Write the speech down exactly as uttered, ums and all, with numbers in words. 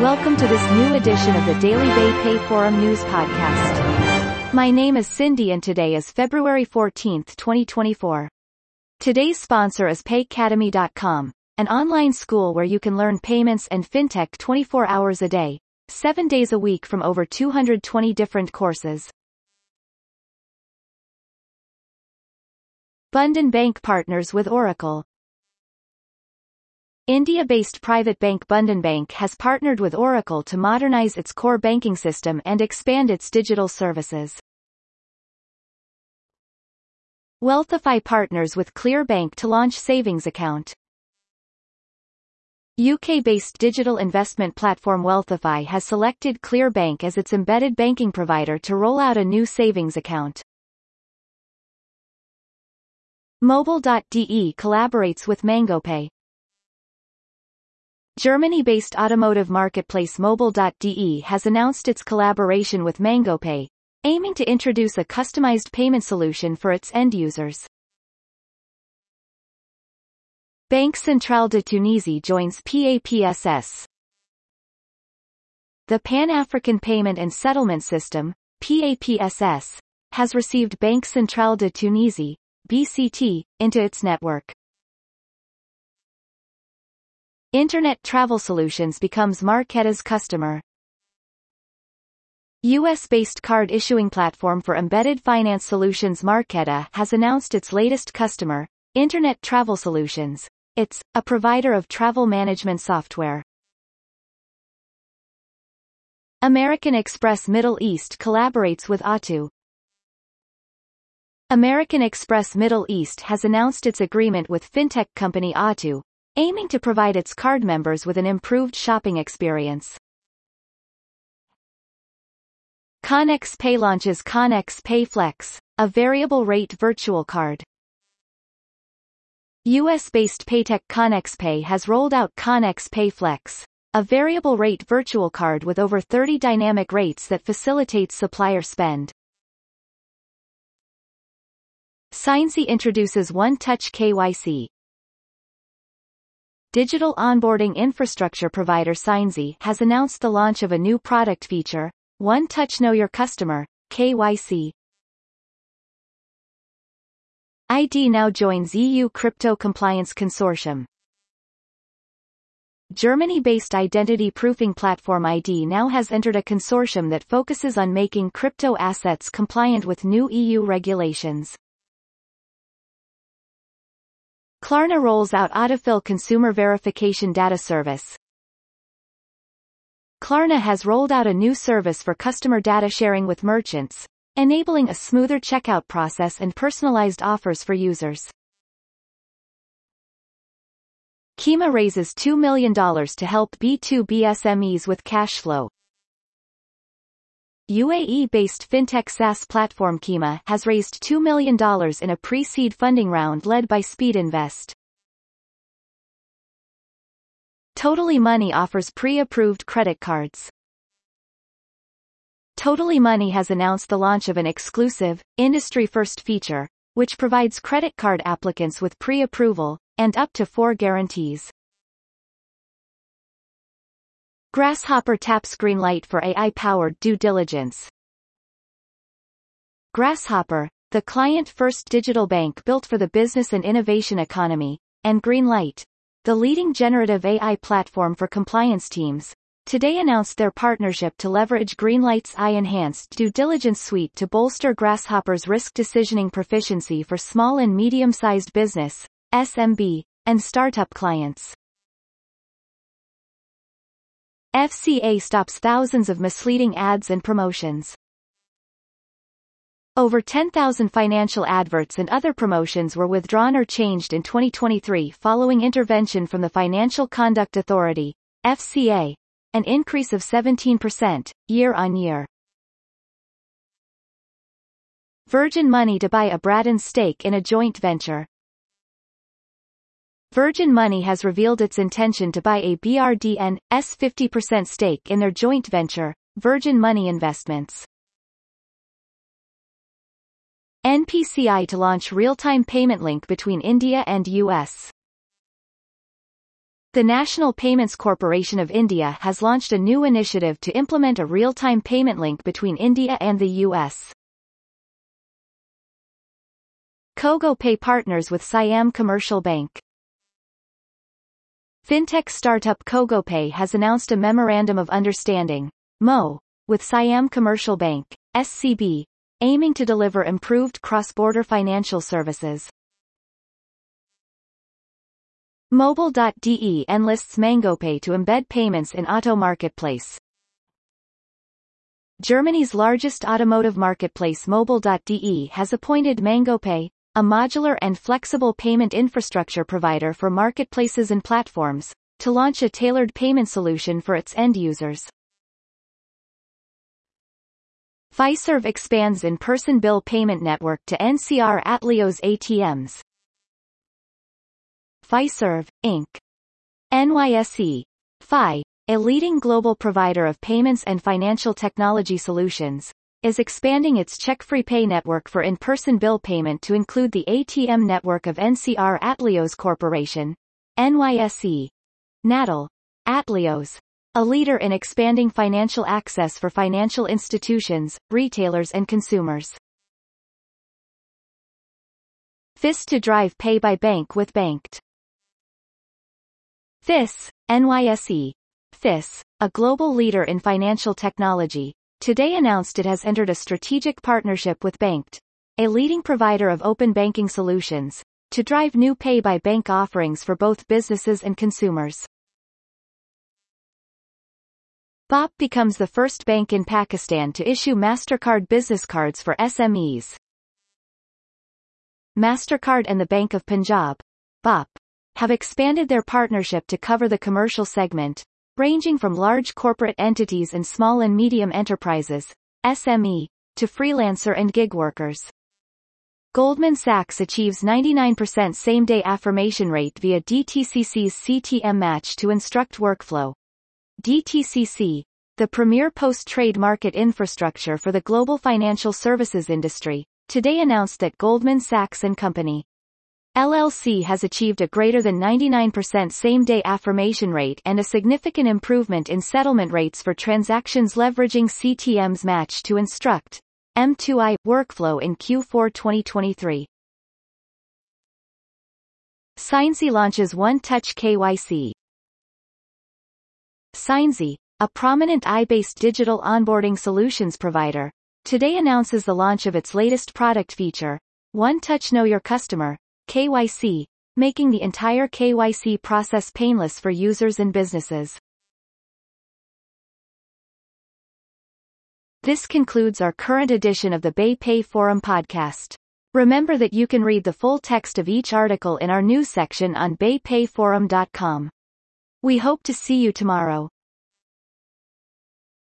Welcome to this new edition of the Daily Bay Pay Forum News Podcast. My name is Cindy and today is February fourteenth, twenty twenty-four. Today's sponsor is Paycademy dot com, an online school where you can learn payments and fintech twenty-four hours a day, seven days a week from over two hundred twenty different courses. Bandhan Bank partners with Oracle. India-based private bank Bandhan Bank has partnered with Oracle to modernize its core banking system and expand its digital services. Wealthify partners with ClearBank to launch savings account. U K-based digital investment platform Wealthify has selected ClearBank as its embedded banking provider to roll out a new savings account. Mobile dot D E collaborates with MangoPay. Germany-based automotive marketplace Mobile dot D E has announced its collaboration with MangoPay, aiming to introduce a customized payment solution for its end users. Banque Centrale de Tunisie joins P A P S S. The Pan-African Payment and Settlement System, P A P S S, has received Banque Centrale de Tunisie, B C T, into its network. Internet Travel Solutions becomes Marqeta's customer. U S-based card issuing platform for embedded finance solutions Marqeta has announced its latest customer, Internet Travel Solutions. It's a provider of travel management software. American Express Middle East collaborates with Atu. American Express Middle East has announced its agreement with fintech company Atu, aiming to provide its card members with an improved shopping experience. Connex Pay launches Connex Pay Flex, a variable rate virtual card. U S-based paytech Connex Pay has rolled out Connex Pay Flex, a variable rate virtual card with over thirty dynamic rates that facilitates supplier spend. Signsy introduces One Touch K Y C. Digital onboarding infrastructure provider Signsy has announced the launch of a new product feature, One Touch Know Your Customer, K Y C. I D now joins E U Crypto Compliance Consortium. Germany-based identity proofing platform I D now has entered a consortium that focuses on making crypto assets compliant with new E U regulations. Klarna rolls out Autofill consumer verification data service. Klarna has rolled out a new service for customer data sharing with merchants, enabling a smoother checkout process and personalized offers for users. Kima raises two million dollars to help B two B S M Es with cash flow. U A E-based fintech SaaS platform Kima has raised two million dollars in a pre-seed funding round led by Speed Invest. Totally Money offers pre-approved credit cards. Totally Money has announced the launch of an exclusive, industry-first feature, which provides credit card applicants with pre-approval, and up to four guarantees. Grasshopper taps green light for A I-powered due diligence. Grasshopper, the client-first digital bank built for the business and innovation economy, and Greenlight, the leading generative A I platform for compliance teams, today announced their partnership to leverage Greenlight's A I-enhanced due diligence suite to bolster Grasshopper's risk decisioning proficiency for small and medium-sized business, S M B, and startup clients. F C A stops thousands of misleading ads and promotions. Over ten thousand financial adverts and other promotions were withdrawn or changed in twenty twenty-three following intervention from the Financial Conduct Authority, F C A, an increase of seventeen percent, year-on-year. Virgin Money to buy a Braden stake in a joint venture. Virgin Money has revealed its intention to buy a B R D N's fifty percent stake in their joint venture, Virgin Money Investments. N P C I to launch real-time payment link between India and U S The National Payments Corporation of India has launched a new initiative to implement a real-time payment link between India and the U S. KogoPay partners with Siam Commercial Bank. Fintech startup KogoPay has announced a Memorandum of Understanding, M O, with Siam Commercial Bank, S C B, aiming to deliver improved cross-border financial services. Mobile dot D E enlists MangoPay to embed payments in auto marketplace. Germany's largest automotive marketplace Mobile dot D E has appointed MangoPay, a modular and flexible payment infrastructure provider for marketplaces and platforms, to launch a tailored payment solution for its end users. Fiserv expands in-person bill payment network to N C R Atleos A T Ms. Fiserv, Incorporated. N Y S E. F I, a leading global provider of payments and financial technology solutions, is expanding its check-free pay network for in-person bill payment to include the A T M network of N C R Atleos Corporation, N Y S E. Natal. Atleos, a leader in expanding financial access for financial institutions, retailers and consumers. F I S to drive pay by bank with Banked. F I S, N Y S E. F I S, a global leader in financial technology, today announced it has entered a strategic partnership with Banked, a leading provider of open banking solutions, to drive new pay-by-bank offerings for both businesses and consumers. B O P becomes the first bank in Pakistan to issue MasterCard business cards for S M Es. MasterCard and the Bank of Punjab, B O P, have expanded their partnership to cover the commercial segment, ranging from large corporate entities and small and medium enterprises, S M E, to freelancer and gig workers. Goldman Sachs achieves ninety-nine percent same-day affirmation rate via D T C C's C T M Match to Instruct workflow. D T C C, the premier post-trade market infrastructure for the global financial services industry, today announced that Goldman Sachs and Company L L C has achieved a greater than ninety-nine percent same-day affirmation rate and a significant improvement in settlement rates for transactions leveraging C T M's Match to Instruct M two I workflow in Q four twenty twenty-three. Signsy launches One Touch K Y C. Signsy, a prominent I-based digital onboarding solutions provider, today announces the launch of its latest product feature, One Touch Know Your Customer, K Y C, making the entire K Y C process painless for users and businesses. This concludes our current edition of the BayPay Forum podcast. Remember that you can read the full text of each article in our news section on bay pay forum dot com. We hope to see you tomorrow.